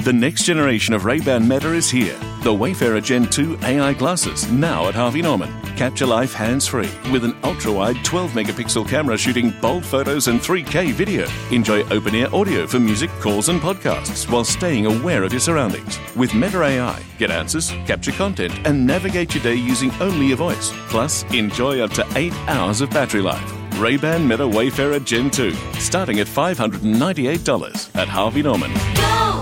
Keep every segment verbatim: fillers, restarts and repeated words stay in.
The next generation of Ray-Ban Meta is here. The Wayfarer Gen two A I glasses, now at Harvey Norman. Capture life hands-free with an ultra-wide twelve megapixel camera shooting bold photos and three K video. Enjoy open-ear audio for music, calls and podcasts while staying aware of your surroundings. With Meta A I, get answers, capture content and navigate your day using only your voice. Plus, enjoy up to eight hours of battery life. Ray-Ban Meta Wayfarer Gen two, starting at five hundred ninety-eight dollars at Harvey Norman. Go!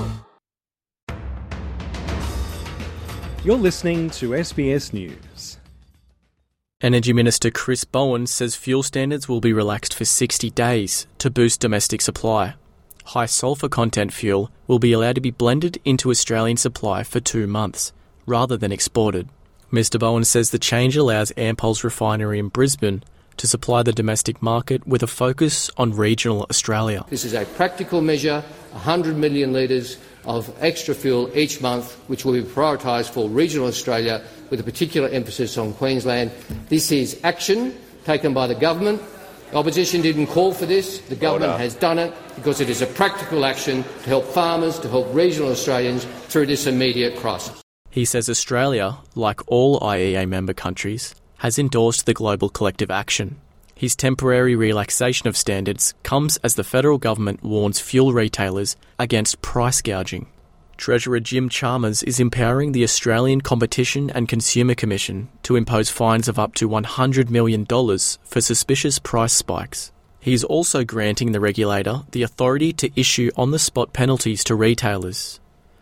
You're listening to S B S News. Energy Minister Chris Bowen says fuel standards will be relaxed for sixty days to boost domestic supply. High sulphur content fuel will be allowed to be blended into Australian supply for two months, rather than exported. Mr Bowen says the change allows Ampol's refinery in Brisbane to supply the domestic market with a focus on regional Australia. This is a practical measure, one hundred million litres of extra fuel each month, which will be prioritised for regional Australia with a particular emphasis on Queensland. This is action taken by the government. The opposition didn't call for this. The government Order. has done it because it is a practical action to help farmers, to help regional Australians through this immediate crisis. He says Australia, like all I E A member countries, has endorsed the global collective action. His temporary relaxation of standards comes as the federal government warns fuel retailers against price gouging. Treasurer Jim Chalmers is empowering the Australian Competition and Consumer Commission to impose fines of up to one hundred million dollars for suspicious price spikes. He is also granting the regulator the authority to issue on-the-spot penalties to retailers.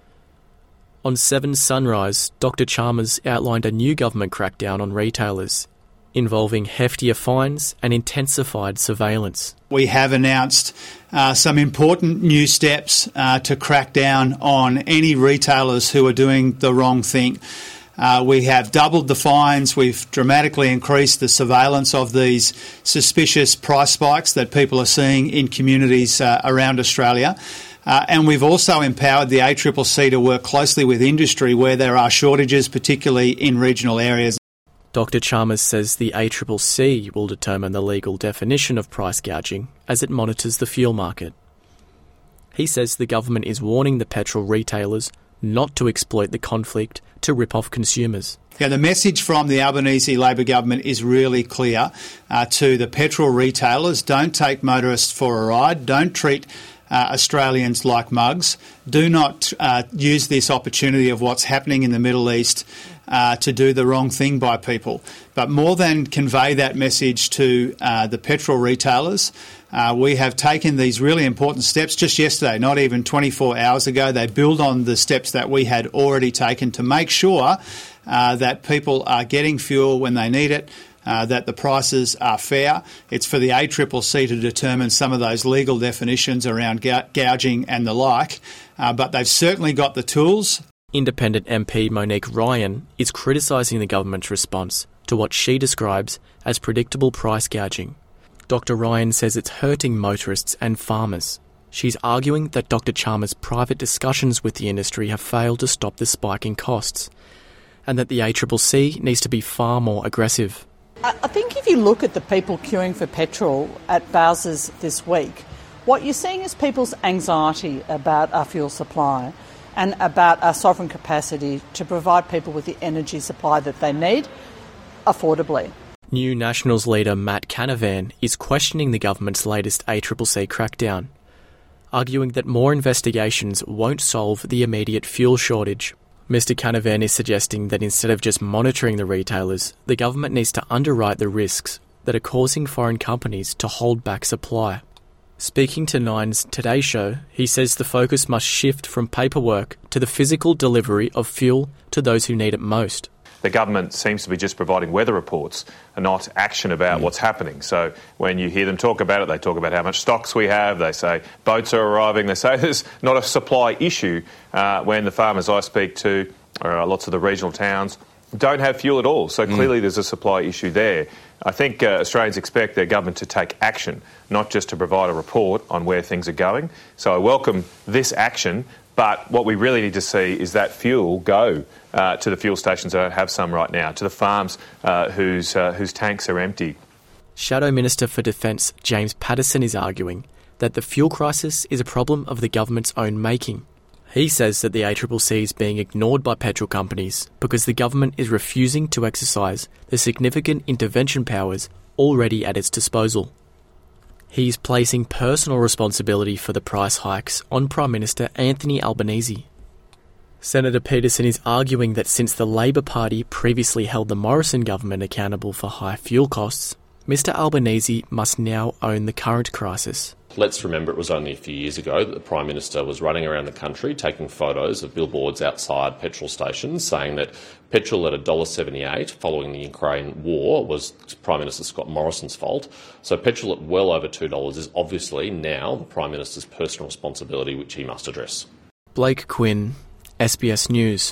On Seven Sunrise, Doctor Chalmers outlined a new government crackdown on retailers, involving heftier fines and intensified surveillance. We have announced uh, some important new steps uh, to crack down on any retailers who are doing the wrong thing. Uh, we have doubled the fines. We've dramatically increased the surveillance of these suspicious price spikes that people are seeing in communities uh, around Australia. Uh, and we've also empowered the A C C C to work closely with industry where there are shortages, particularly in regional areas. Doctor Chalmers says the A C C C will determine the legal definition of price gouging as it monitors the fuel market. He says the government is warning the petrol retailers not to exploit the conflict to rip off consumers. Yeah, the message from the Albanese Labor government is really clear uh, to the petrol retailers. Don't take motorists for a ride. Don't treat Uh, Australians like mugs. Do not uh, use this opportunity of what's happening in the Middle East uh, to do the wrong thing by people. But more than convey that message to uh, the petrol retailers, uh, we have taken these really important steps just yesterday, not even twenty-four hours ago. They build on the steps that we had already taken to make sure uh, that people are getting fuel when they need it, Uh, that the prices are fair. It's for the A C C C to determine some of those legal definitions around gou- gouging and the like, uh, but they've certainly got the tools. Independent M P Monique Ryan is criticising the government's response to what she describes as predictable price gouging. Doctor Ryan says it's hurting motorists and farmers. She's arguing that Doctor Chalmers' private discussions with the industry have failed to stop the spike in costs, and that the A C C C needs to be far more aggressive. I think if you look at the people queuing for petrol at Bowsers this week, what you're seeing is people's anxiety about our fuel supply and about our sovereign capacity to provide people with the energy supply that they need affordably. New Nationals leader Matt Canavan is questioning the government's latest A C C C crackdown, arguing that more investigations won't solve the immediate fuel shortage. Mister Canavan is suggesting that instead of just monitoring the retailers, the government needs to underwrite the risks that are causing foreign companies to hold back supply. Speaking to Nine's Today Show, he says the focus must shift from paperwork to the physical delivery of fuel to those who need it most. The government seems to be just providing weather reports and not action about what's happening. So when you hear them talk about it, they talk about how much stocks we have, they say boats are arriving, they say there's not a supply issue uh, when the farmers I speak to, or lots of the regional towns, don't have fuel at all. So clearly mm. there's a supply issue there. I think uh, Australians expect their government to take action, not just to provide a report on where things are going. So I welcome this action, but what we really need to see is that fuel go uh, to the fuel stations that don't have some right now, to the farms uh, whose, uh, whose tanks are empty. Shadow Minister for Defence James Paterson is arguing that the fuel crisis is a problem of the government's own making. He says that the A C C C is being ignored by petrol companies because the government is refusing to exercise the significant intervention powers already at its disposal. He's placing personal responsibility for the price hikes on Prime Minister Anthony Albanese. Senator Peterson is arguing that since the Labor Party previously held the Morrison government accountable for high fuel costs, Mr Albanese must now own the current crisis. Let's remember it was only a few years ago that the Prime Minister was running around the country taking photos of billboards outside petrol stations saying that petrol at one dollar seventy-eight following the Ukraine war was Prime Minister Scott Morrison's fault. So petrol at well over two dollars is obviously now the Prime Minister's personal responsibility, which he must address. Blake Quinn, S B S News.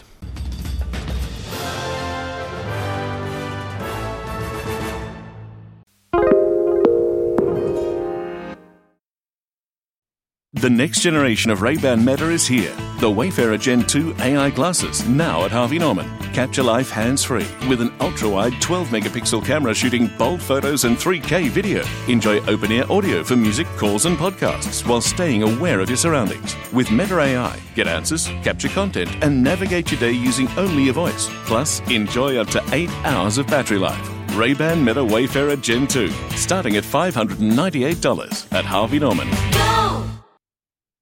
The next generation of Ray-Ban Meta is here. The Wayfarer Gen two A I glasses, now at Harvey Norman. Capture life hands-free with an ultra-wide twelve megapixel camera shooting bold photos and three K video. Enjoy open-ear audio for music, calls and podcasts while staying aware of your surroundings. With Meta A I, get answers, capture content and navigate your day using only your voice. Plus, enjoy up to eight hours of battery life. Ray-Ban Meta Wayfarer Gen two, starting at five hundred ninety-eight dollars at Harvey Norman.